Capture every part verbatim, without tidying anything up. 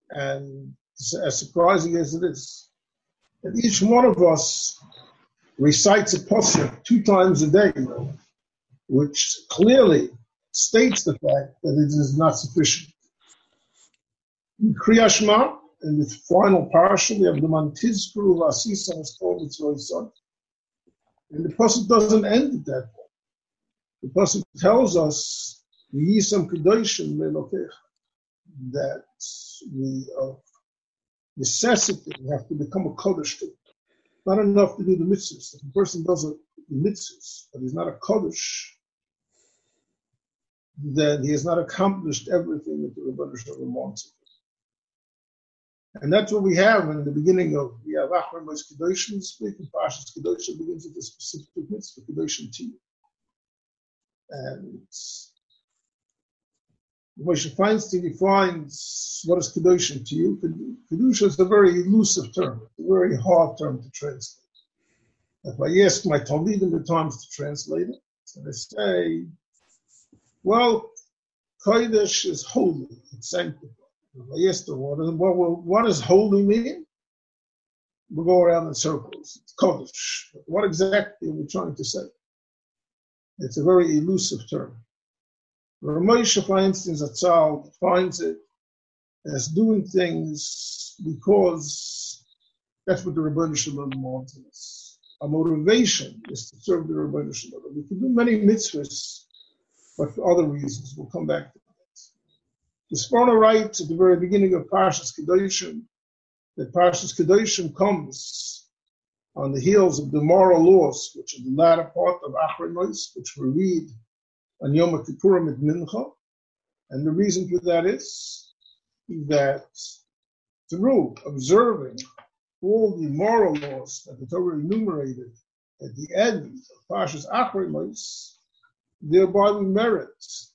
And as surprising as it is, that each one of us recites a pasuk two times a day, which clearly states the fact that it is not sufficient. In Kriya Shema, in the final parsha, we have the man Tizkuru Vasisa is called its son. And the pasuk doesn't end at that point. The pasuk tells us Yisam Kedoshim Melokech, that we of necessity we have to become a kodesh too. Not enough to do the mitzvahs. If a person does a, the mitzvahs, but he's not a kodesh, then he has not accomplished everything that the Rebbeinu Shalom wants. And that's what we have in the beginning of we have Achron Mos Kedoshim this week, and Parshas Kedoshim begins with a specific mitzvah, Kedoshim to you. And Moshe Feinstein defines what is Kedoshim to you. Kedusha is a very elusive term, a very hard term to translate. If I ask my Talmidim at times to translate it, so they say, well, Kodesh is holy, it's sanctified. If I ask them, what, what, what does holy mean? We'll go around in circles. It's Kodesh. What exactly are we trying to say? It's a very elusive term. Ramosha Feinstein Zatzal defines it as doing things because that's what the Rebbeinu Shalom wants us. Our motivation is to serve the Rebbeinu Shalom. We can do many mitzvahs, but for other reasons. We'll come back to that. The Sforno writes at the very beginning of Parshas Kedoshim that Parshas Kedoshim comes on the heels of the moral laws, which are the latter part of Achron Mos, which we read on Yom Kippurim at Mincha. And the reason for that is that through observing all the moral laws that the Torah enumerated at the end of Parshas Achron Mos, thereby we merit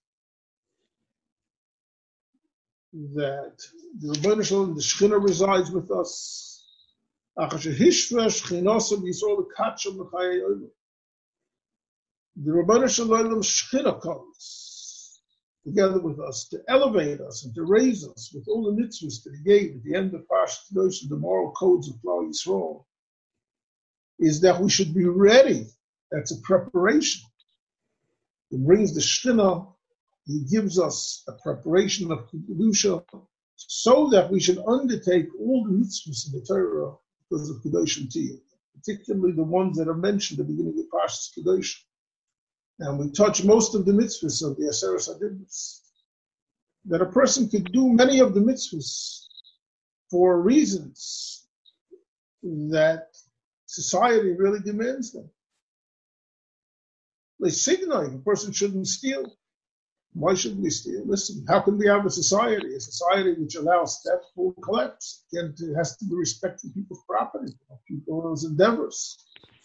that the Rebbeinu Shalom, the Shekhinah resides with us. The Rebbeinu Shalom Shekhinah comes together with us to elevate us and to raise us with all the mitzvahs that He gave at the end of Parshas Kedoshim, the moral codes of Klal Yisrael, is that we should be ready. That's a preparation. He brings the Shekhinah. He gives us a preparation of Kedusha so that we should undertake all the mitzvahs in the Torah because of Kedoshim Tiyah, particularly the ones that are mentioned at the beginning of Parshas Kedoshim. And we touch most of the mitzvahs of the Aseres HaDibros. That a person could do many of the mitzvahs for reasons that society really demands them. They signal a person shouldn't steal. Why should we steal? Listen, how can we have a society, a society which allows theft will collapse? Again, it has to be respecting people's property, people's endeavors.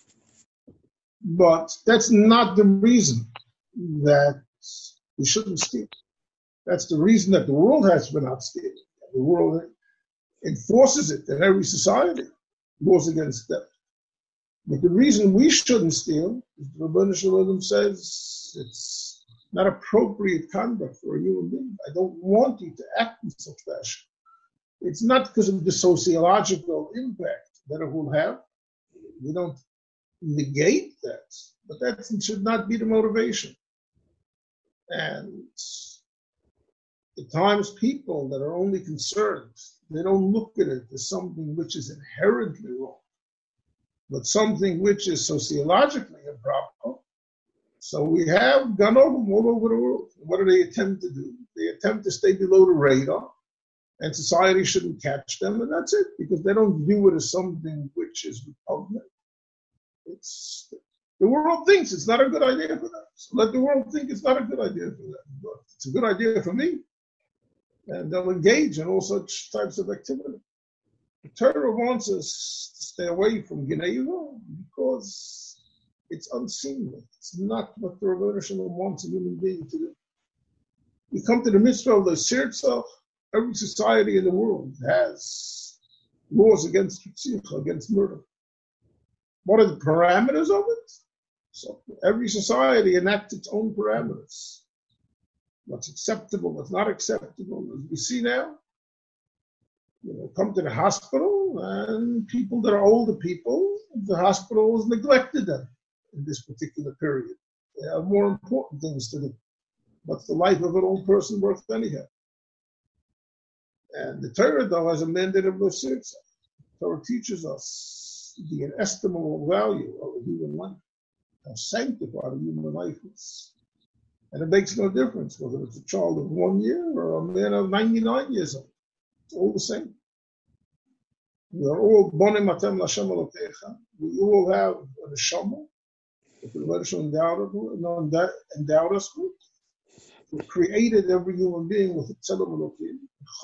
But that's not the reason that we shouldn't steal. That's the reason that the world has been out stealing. The world enforces it in every society, laws against theft. But the reason we shouldn't steal is the Rebbeinu Shalom says it's not appropriate conduct for a human being. I don't want you to act in such fashion. It's not because of the sociological impact that it will have. We don't negate that, but that should not be the motivation. And at times people that are only concerned, they don't look at it as something which is inherently wrong, but something which is sociologically improper. So we have gone over them all over the world. What do they attempt to do? They attempt to stay below the radar, and society shouldn't catch them, and that's it, because they don't view it as something which is repugnant. It's, the world thinks it's not a good idea for them. So let the world think it's not a good idea for them. But it's a good idea for me. And they'll engage in all such types of activity. The Torah wants us to stay away from Gineva because it's unseemly. It's not what the Rebbeinu Shalom wants a human being to do. We come to the mitzvah of the Sirtzach. Every society in the world has laws against Tzitcha, against murder. What are the parameters of it? So every society enacts its own parameters. What's acceptable, what's not acceptable. As we see now, You know, come to the hospital, and people that are older people, the hospital has neglected them in this particular period. They have more important things to do. What's the life of an old person worth anyhow? And the Torah, though, has a mandate of Lusitza. The Torah teaches us the inestimable value of a human life, how sanctified a human life is. And it makes no difference whether it's a child of one year or a man of ninety-nine years old. It's all the same. We are all bonim atem l'Hashem Elokecha. We all have a neshama that the Rebbe endowed, endowed us with. We created every human being with a tzelem Elokim.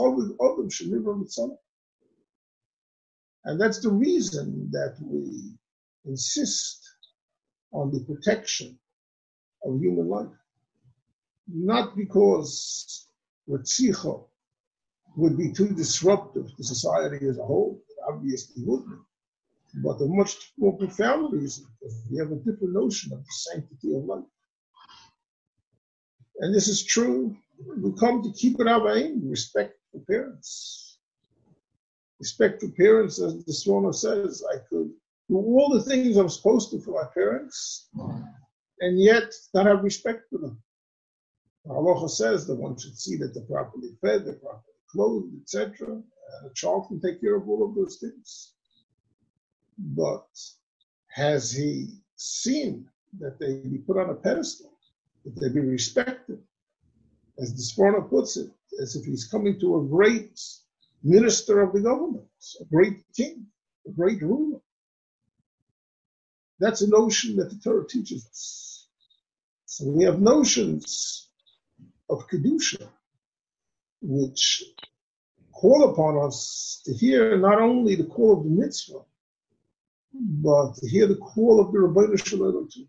And that's the reason that we insist on the protection of human life. Not because Retzicha would be too disruptive to society as a whole, it obviously would be, but a much more profound reason, because we have a different notion of the sanctity of life. And this is true. We come to keep it our aim, respect for parents. Respect for parents, as the Swana says, I could do all the things I'm supposed to for my parents, and yet not have respect for them. The Halacha says that one should see that they're properly fed, they're properly clothed, et cetera. And a child can take care of all of those things. But has he seen that they be put on a pedestal, that they be respected? As the Sforno puts it, as if he's coming to a great minister of the government, a great king, a great ruler. That's a notion that the Torah teaches us. So we have notions of Kedusha, which call upon us to hear not only the call of the mitzvah, but to hear the call of the Rabbeinu Shalom too.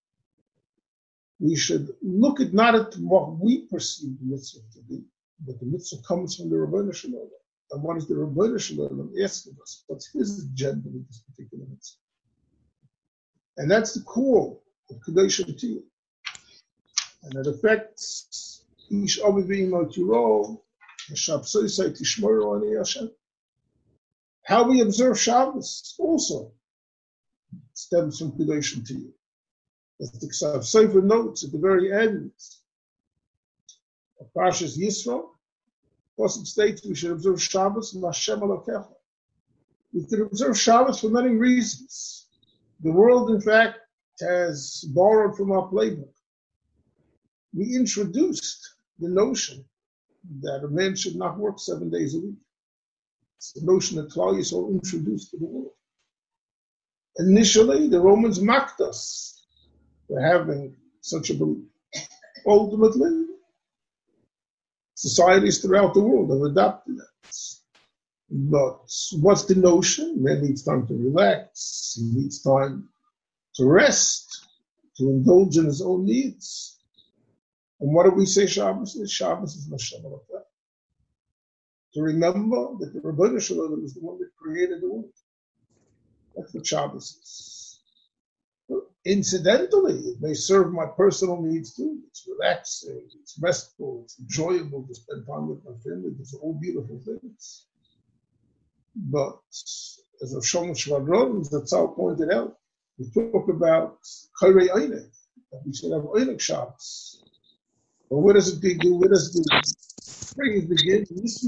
We should look at not at what we perceive the mitzvah to be, but the mitzvah comes from the Rabbeinu Shalom. And what is the Rabbeinu Shalom asking us? What's his agenda with this particular mitzvah? And that's the call of Kedoshim Tiyah. And it affects Ish Avi V'Imo Tiro, Shabsosai Tishmoro Ani Hashem. How we observe Shabbos also stems from Kedoshim Tiyah. As the Ksav Sefer notes at the very end of Parshas Yisro, it states we should observe Shabbos and Hashem Elokecha. We could observe Shabbos for many reasons. The world, in fact, has borrowed from our playbook. We introduced the notion that a man should not work seven days a week. It's the notion that Klal Yisrael introduced to the world. Initially, the Romans mocked us for having such a belief. Ultimately, societies throughout the world have adopted that. But what's the notion? Man needs time to relax. He needs time to rest, to indulge in his own needs. And what do we say Shabbos is? Shabbos is Hashem Elokecha. To remember that the Rebbeinu Shalom is the one that created the world. That's what Shabbos is. Well, incidentally, it may serve my personal needs too. It's relaxing, it's restful, it's enjoyable to spend time with my family. These are all beautiful things. But as Rav Shlomo Shvadron, the Tzal pointed out, we talk about Chayrei Einik, that we should have Einik Shabbos. But where does it begin? Where does the praise begin?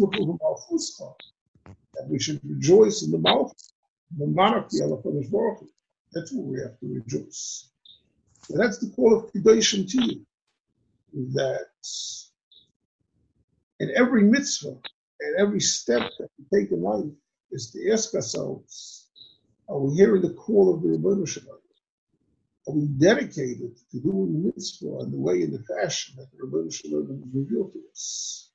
That we should rejoice in the mouth, the monarchy of HaKadosh Baruch Hu. That's what we have to rejoice. So that's the call of Kedoshim Tiyah, that in every mitzvah, and every step that we take in life, is to ask ourselves, are we hearing the call of the Rebbeinu Shalom? Are we dedicated to doing the mitzvah in the way and the fashion that the Rebbeinu Shalom has revealed to us?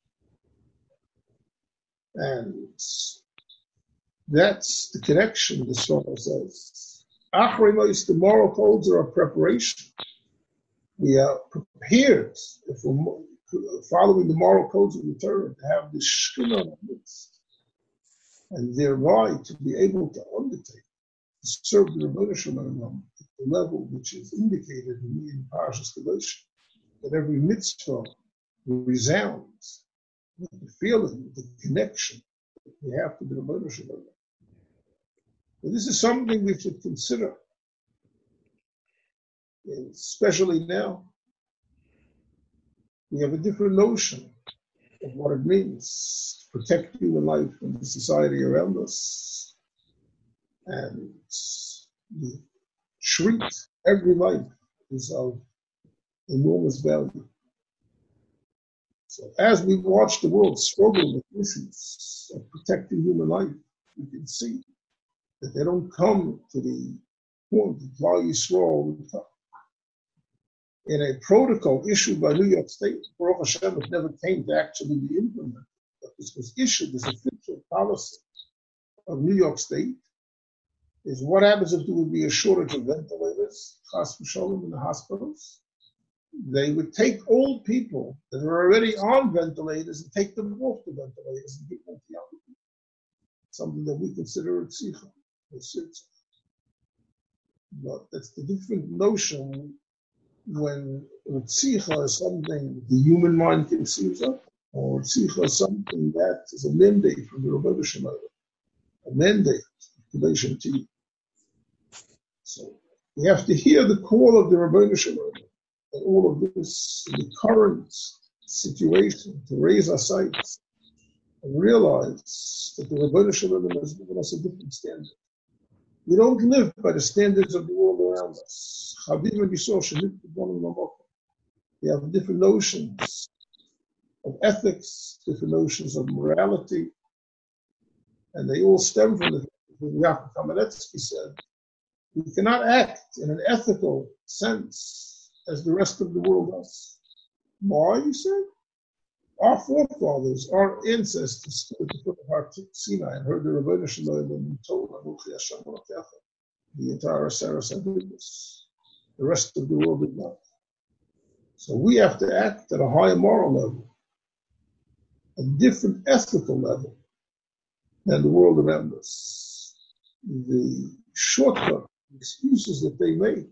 And that's the connection, the Swana says. Achrei Mos, the moral codes are a preparation. We are prepared, if we're following the moral codes of the Torah, to have the Shekhinah in our midst, and thereby to be able to undertake, to serve the Rebbeinu Shalom at the level which is indicated in, in Parashas Kedoshim, that every mitzvah resounds with the feeling, the connection, the You have to be the Rebbeinu Shalom. This is something we should consider, especially now. We have a different notion of what it means to protect human life in the society around us, and we treat every life is of enormous value. So as we watch the world struggle with issues of protecting human life, we can see that they don't come to the point of Klal Yisrael in a protocol issued by New York State. Baruch Hashem, it never came to actually be implemented, but this was issued as official policy of New York State. Is what happens if there would be a shortage of ventilators, chas v'sholom, in the hospitals? They would take old people that are already on ventilators and take them off the ventilators and give them to young people. Something that we consider a tzitcha. But that's the different notion when tzitcha is something the human mind conceives of, or tzitcha is something that is a mandate from the Rebbeinu Shalom, a mandate, relation to you. So we have to hear the call of the Rebbeinu Shalom and all of this in the current situation to raise our sights and realize that the Rebbeinu Shalom has given us a different standard. We don't live by the standards of the world around us. We have different notions of ethics, different notions of morality, and they all stem from the Yaakov Kamenetsky said, we cannot act in an ethical sense as the rest of the world does. Why, you said? Our forefathers, our ancestors stood at the foot of Har Sinai and heard the Rebbeinu Shalom and told the entire Aseres HaDibros. The rest of the world did not. So we have to act at a higher moral level, a different ethical level than the world around us. The shortcut, the excuses that they make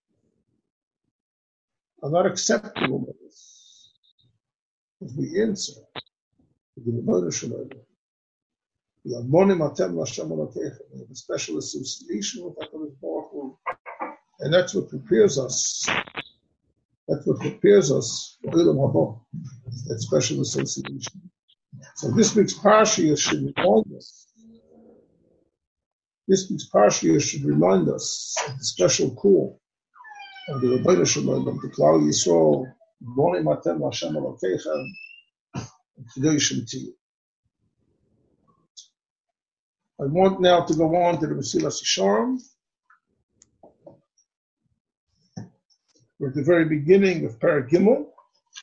are not acceptable to us. As we answer to the Rebbeinu Shalom, we have monim atem l'Hashem Elokeichem. We have a special association with HaKadosh Baruch Hu, and that's what prepares us. That's what prepares us for Olam Haba, that special association. So this week's parsha should remind us. This week's parsha should remind us of the special call of the Rebbeinu Shalom, of the Klal Yisrael, monim atem l'Hashem Elokeichem, and Kedoshim Tiyu. I want now to go on to the Mesilas Yesharim. We're at the very beginning of Perek Gimel.